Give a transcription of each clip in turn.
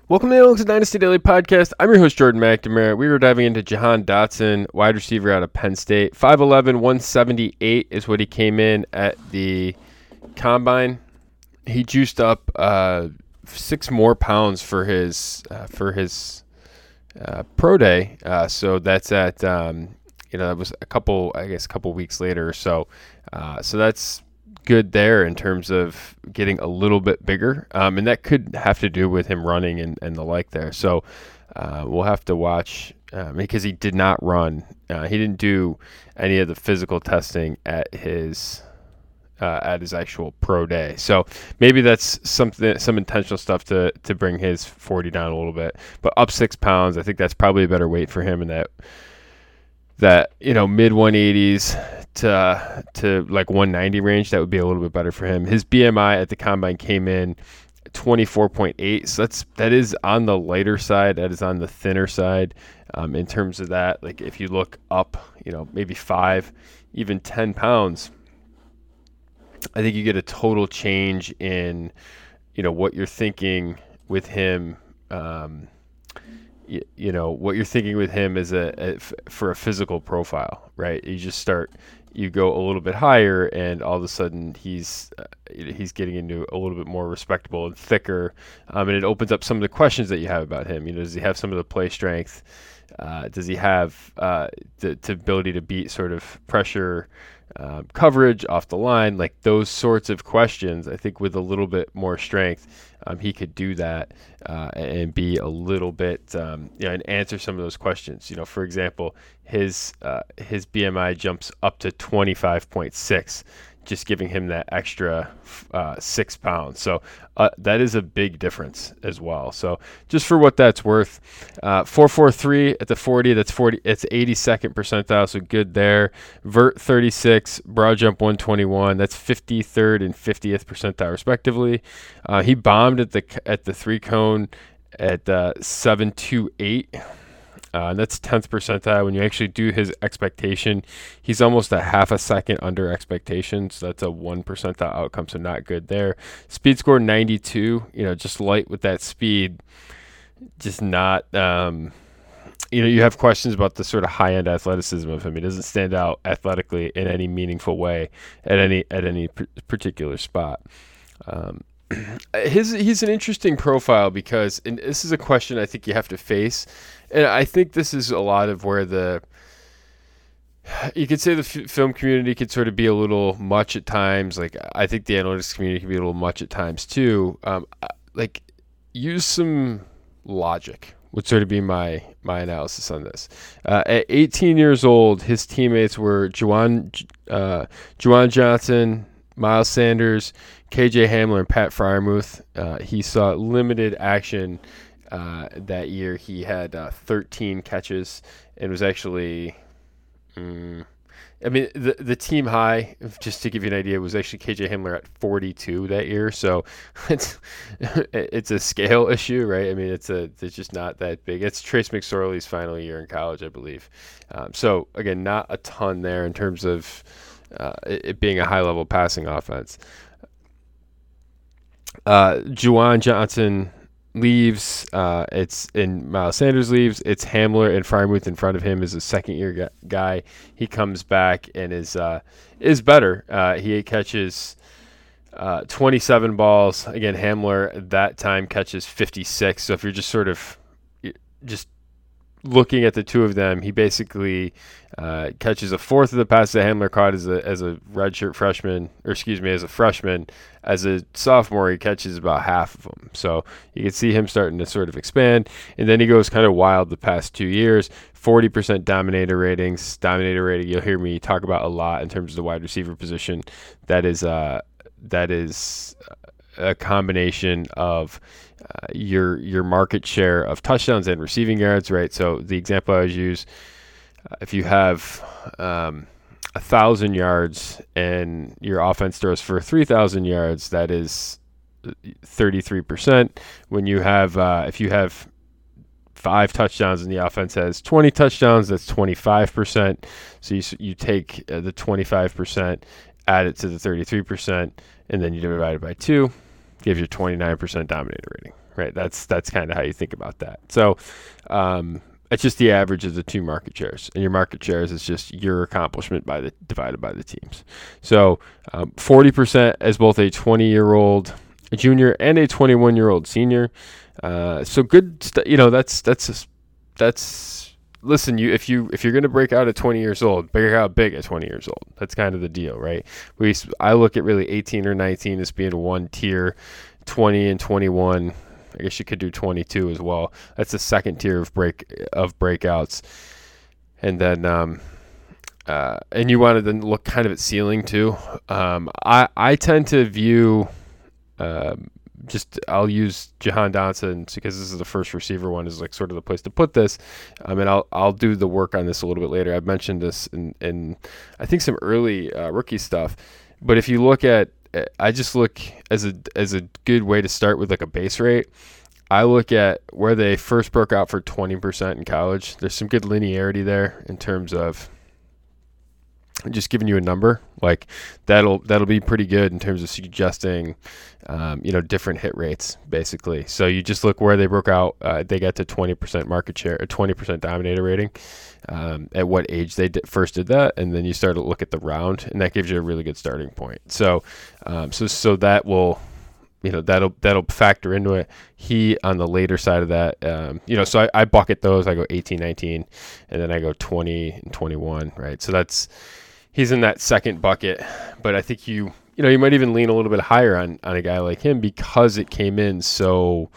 Welcome to the Analytics Dynasty Daily Podcast. I'm your host, Jordan McNamara. We were diving into Jahan Dotson, wide receiver out of Penn State. 5'11", 178 is what he came in at the Combine. He juiced up 6 more pounds for his pro day. So that's at that was a couple weeks later or so. So that's good there in terms of getting a little bit bigger, and that could have to do with him running and the like there. So we'll have to watch because he did not run. He didn't do any of the physical testing at his actual pro day. So maybe that's some intentional stuff to bring his 40 down a little bit, but up 6 pounds. I think that's probably a better weight for him in that mid 180s to like 190 range. That would be a little bit better for him. His BMI at the Combine came in 24.8, so that is on the lighter side. That is on the thinner side in terms of that. Like if you look up, maybe 5, even 10 pounds, I think you get a total change in what you're thinking with him. What you're thinking with him is for a physical profile, right? You go a little bit higher, and all of a sudden he's getting into a little bit more respectable and thicker, and it opens up some of the questions that you have about him. Does he have some of the play strength? Does he have the ability to beat sort of pressure coverage off the line? Like those sorts of questions, I think with a little bit more strength, he could do that and be a little bit, and answer some of those questions. For example, his BMI jumps up to 25.6, just giving him that extra 6 pounds. So that is a big difference as well. So just for what that's worth, 4.43 at the 40. It's 82nd percentile, so good there. Vert 36, broad jump 121. That's 53rd and 50th percentile respectively. He bombed at the 3 cone at 7.28. And that's 10th percentile. When you actually do his expectation, he's almost a half a second under expectation. So that's a 1 percentile outcome. So not good there. Speed score 92, just light with that speed. Just not, you have questions about the sort of high end athleticism of him. He doesn't stand out athletically in any meaningful way at any particular spot. He's an interesting profile because, and this is a question I think you have to face, and I think this is a lot of where you could say the film community could sort of be a little much at times. Like I think the analytics community can be a little much at times too. Like use some logic would sort of be my analysis on this. At 18 years old, his teammates were Juwan Johnson, Miles Sanders, KJ Hamler, and Pat Freiermuth. He saw limited action that year. He had 13 catches and was actually, the team high, just to give you an idea, was actually KJ Hamler at 42 that year. So it's a scale issue, right? It's just not that big. It's Trace McSorley's final year in college, I believe. So again, not a ton there in terms of it being a high-level passing offense. Juwan Johnson leaves. Miles Sanders leaves. It's Hamler and Freiermuth in front of him as a second-year guy. He comes back and is better. He catches 27 balls. Again, Hamler at that time catches 56. So if you're just sort of just looking at the two of them, he basically catches a fourth of the passes that Hamler caught as a redshirt freshman, as a freshman. As a sophomore, he catches about half of them. So you can see him starting to sort of expand. And then he goes kind of wild the past 2 years. 40% dominator ratings. Dominator rating, you'll hear me talk about a lot in terms of the wide receiver position. That is a combination of your market share of touchdowns and receiving yards, right? So the example I always use, if you have 1,000 yards and your offense throws for 3,000 yards, that is 33%. When you have, if you have 5 touchdowns and the offense has 20 touchdowns, that's 25%. So you take the 25%, add it to the 33%, and then you divide it by 2, gives you 29% dominator rating, right? That's kind of how you think about that. So it's just the average of the two market shares, and your market shares is just your accomplishment divided by the teams. So 40% as both a 20-year-old junior and a 21-year-old senior. So good, that's listen. If you're going to break out at 20 years old, break out big at 20 years old. That's kind of the deal, right? I look at really 18 or 19 as being one tier, 20 and 21. I guess you could do 22 as well. That's the second tier of breakouts, and then and you want to then look kind of at ceiling too. I tend to view I'll use Jahan Dotson because this is the first receiver one is like sort of the place to put this. And I'll do the work on this a little bit later. I've mentioned this in I think some early rookie stuff, but if you look at I just look as a good way to start with like a base rate. I look at where they first broke out for 20% in college. There's some good linearity there in terms of just giving you a number. Like that'll be pretty good in terms of suggesting, different hit rates basically. So you just look where they broke out. They got to 20% market share, a 20% dominator rating. At what age they first did that, and then you start to look at the round, and that gives you a really good starting point. So that will, that'll factor into it. He on the later side of that, so I bucket those. I go 18, 19, and then I go 20 and 21, right? So he's in that second bucket, but I think you might even lean a little bit higher on a guy like him because it came in so,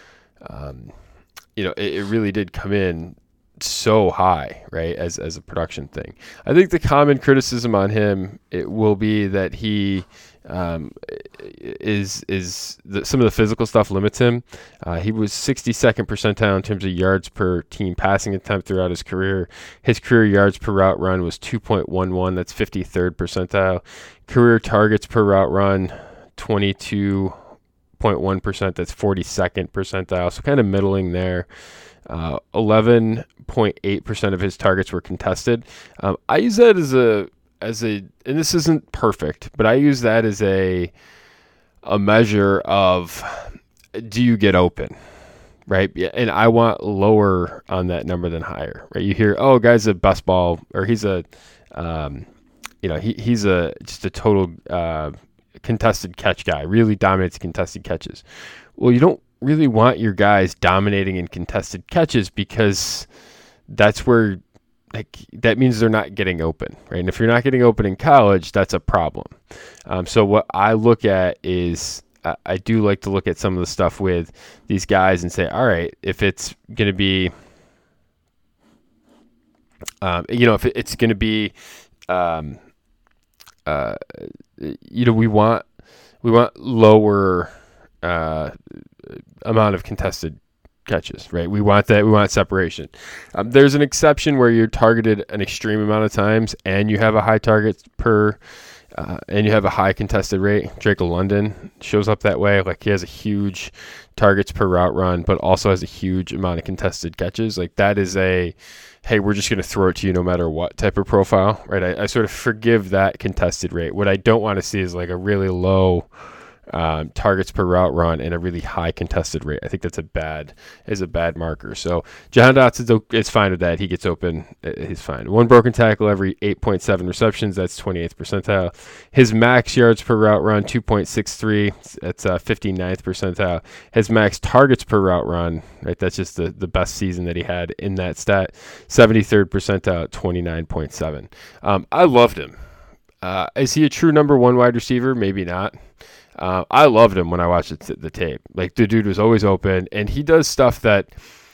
it really did come in so high, right, as a production thing. I think the common criticism on him it will be that he some of the physical stuff limits him. He was 62nd percentile in terms of yards per team passing attempt throughout his career. His career yards per route run was 2.11. That's 53rd percentile. Career targets per route run, 22.1%. That's 42nd percentile. So kind of middling there. 11.8% of his targets were contested. I use that as a, and this isn't perfect, but I use that as a measure of, do you get open, right? Yeah, and I want lower on that number than higher, right? You hear, oh, guy's a best ball, or he's a, he's just a total contested catch guy, really dominates contested catches. Well, you don't really want your guys dominating in contested catches because that's where that means they're not getting open, right? And if you're not getting open in college, that's a problem. So what I look at is I do like to look at some of the stuff with these guys and say, all right, if it's going to be, if it's going to be, we want lower amount of contested catches, right? We want that. We want separation. There's an exception where you're targeted an extreme amount of times and you have a high target per, and you have a high contested rate. Drake London shows up that way. Like he has a huge targets per route run, but also has a huge amount of contested catches. Like that is hey, we're just going to throw it to you no matter what type of profile, right? I sort of forgive that contested rate. What I don't want to see is like a really low targets per route run and a really high contested rate. I think that's a bad marker. So Jahan Dotson is fine with that. He gets open. He's fine. One broken tackle every 8.7 receptions. That's 28th percentile. His max yards per route run, 2.63. That's 59th percentile. His max targets per route run, right? That's just the best season that he had in that stat. 73rd percentile at 29.7. I loved him. Is he a true number one wide receiver? Maybe not. I loved him when I watched the tape. Like the dude was always open, and he does stuff that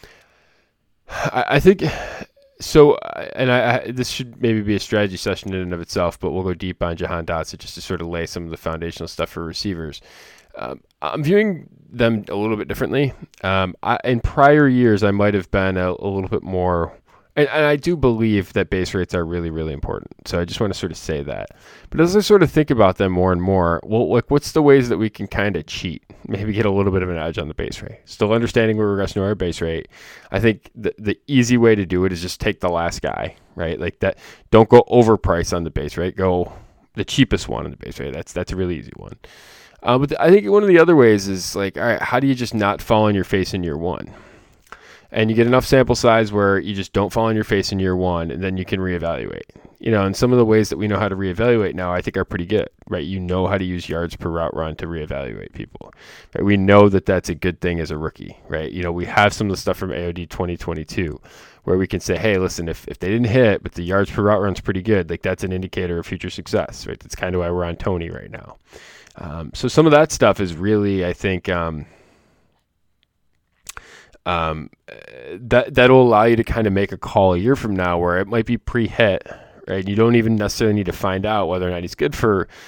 I think. So, and this should maybe be a strategy session in and of itself, but we'll go deep on Jahan Dotson just to sort of lay some of the foundational stuff for receivers. I'm viewing them a little bit differently. In prior years, I might have been a little bit more. And I do believe that base rates are really, really important. So I just want to sort of say that. But as I sort of think about them more and more, well, like what's the ways that we can kind of cheat? Maybe get a little bit of an edge on the base rate. Still understanding we're regressing to our base rate. I think the easy way to do it is just take the last guy, right? Like that. Don't go overprice on the base rate. Go the cheapest one on the base rate. That's a really easy one. But I think one of the other ways is like, all right, how do you just not fall on your face in year one? And you get enough sample size where you just don't fall on your face in year one, and then you can reevaluate. And some of the ways that we know how to reevaluate now, I think, are pretty good, right? You know how to use yards per route run to reevaluate people. Right? We know that that's a good thing as a rookie, right? We have some of the stuff from AOD 2022 where we can say, hey, listen, if they didn't hit, but the yards per route run's pretty good, like that's an indicator of future success, right? That's kind of why we're on Tony right now. So some of that stuff is really, I think, that'll allow you to kind of make a call a year from now where it might be pre-hit, right? You don't even necessarily need to find out whether or not he's good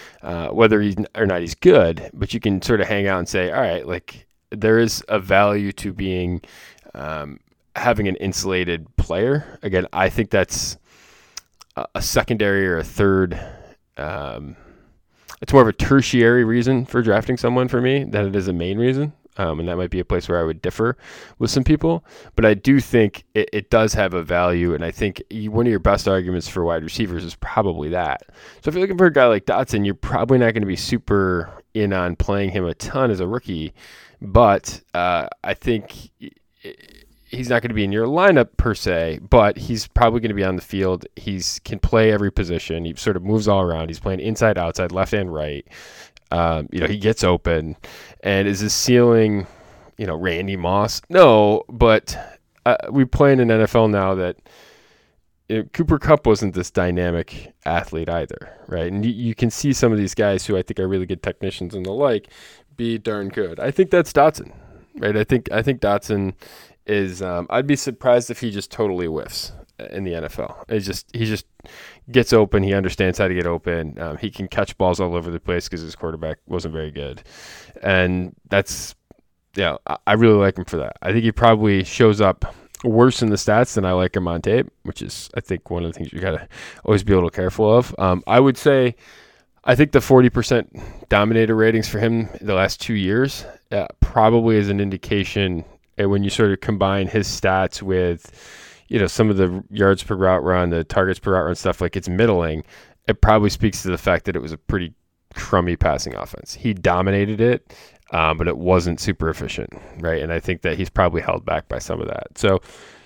he's good, but you can sort of hang out and say, all right, like there is a value to being having an insulated player. Again, I think that's a secondary or a third. It's more of a tertiary reason for drafting someone for me than it is a main reason. And that might be a place where I would differ with some people. But I do think it does have a value, and I think one of your best arguments for wide receivers is probably that. So if you're looking for a guy like Dotson, you're probably not going to be super in on playing him a ton as a rookie, but I think he's not going to be in your lineup per se, but he's probably going to be on the field. He can play every position. He sort of moves all around. He's playing inside, outside, left and right. He gets open, and is his ceiling, Randy Moss? No, but we play in an NFL now that Cooper Kupp wasn't this dynamic athlete either, right? And you can see some of these guys who I think are really good technicians and the like be darn good. I think that's Dotson, right? I think Dotson is. I'd be surprised if he just totally whiffs in the NFL. He just gets open. He understands how to get open. He can catch balls all over the place because his quarterback wasn't very good, and that's I really like him for that. I think he probably shows up worse in the stats than I like him on tape, which is I think one of the things you gotta always be a little careful of. I would say I think the 40% dominator ratings for him the last 2 years probably is an indication, and when you sort of combine his stats with some of the yards per route run, the targets per route run stuff, like it's middling, it probably speaks to the fact that it was a pretty crummy passing offense. He dominated it, but it wasn't super efficient, right? And I think that he's probably held back by some of that. So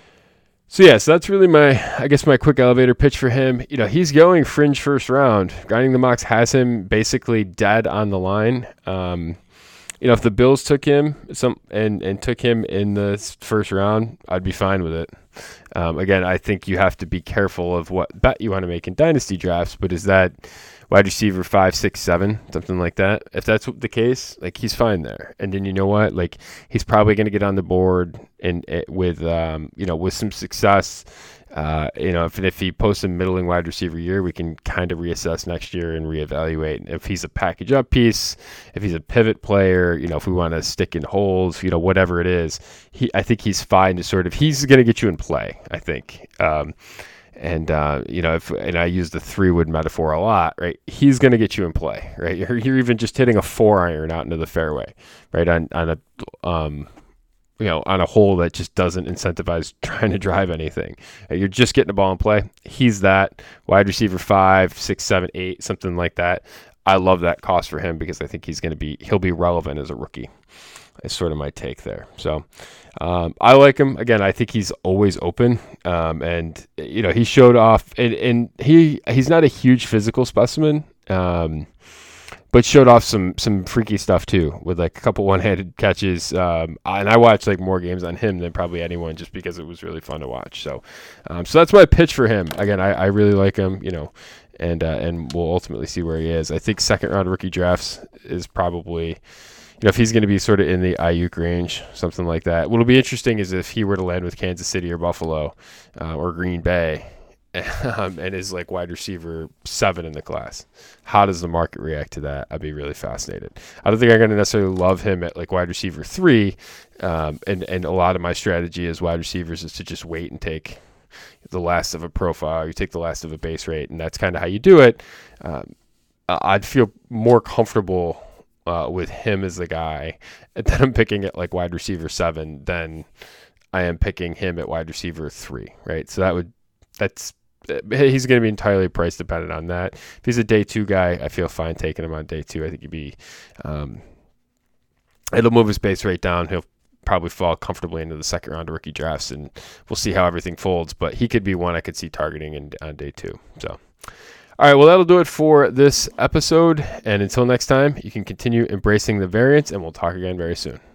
that's really my quick elevator pitch for him. He's going fringe first round. Grinding the Mocks has him basically dead on the line. If the Bills took him and took him in the first round, I'd be fine with it. Again, I think you have to be careful of what bet you want to make in dynasty drafts, but is that wide receiver 5, 6, 7, something like that? If that's the case, like he's fine there. And then you know what? Like he's probably going to get on the board and with some success. If he posts a middling wide receiver year, we can kind of reassess next year and reevaluate if he's a package up piece, if he's a pivot player, if we want to stick in holes, whatever it is. I think he's fine to he's going to get you in play, I think. And I use the 3-wood metaphor a lot, right? He's going to get you in play, right? You're even just hitting a 4-iron out into the fairway, right? On a hole that just doesn't incentivize trying to drive anything. You're just getting the ball in play. He's that wide receiver 5, 6, 7, 8, something like that. I love that cost for him because I think he'll be relevant as a rookie. It's sort of my take there. So I like him. Again, I think he's always open. And he showed off and he's not a huge physical specimen. But showed off some freaky stuff too, with like a couple one-handed catches. And I watched like more games on him than probably anyone, just because it was really fun to watch. So that's my pitch for him. Again, I really like him, and we'll ultimately see where he is. I think second-round rookie drafts is probably, if he's going to be sort of in the Ayuk range, something like that. What'll be interesting is if he were to land with Kansas City or Buffalo or Green Bay. And is like wide receiver 7 in the class. How does the market react to that? I'd be really fascinated. I don't think I'm going to necessarily love him at like wide receiver 3. And a lot of my strategy as wide receivers is to just wait and take the last of a profile. You take the last of a base rate, and that's kind of how you do it. I'd feel more comfortable with him as the guy that I'm picking at like wide receiver 7 than I am picking him at wide receiver 3, right? So that's he's going to be entirely price dependent on that. If he's a day 2 guy, I feel fine taking him on day 2. I think he'd be, it'll move his base rate down. He'll probably fall comfortably into the second round of rookie drafts, and we'll see how everything folds. But he could be one I could see targeting on day 2. So, all right, well, that'll do it for this episode. And until next time, you can continue embracing the variance, and we'll talk again very soon.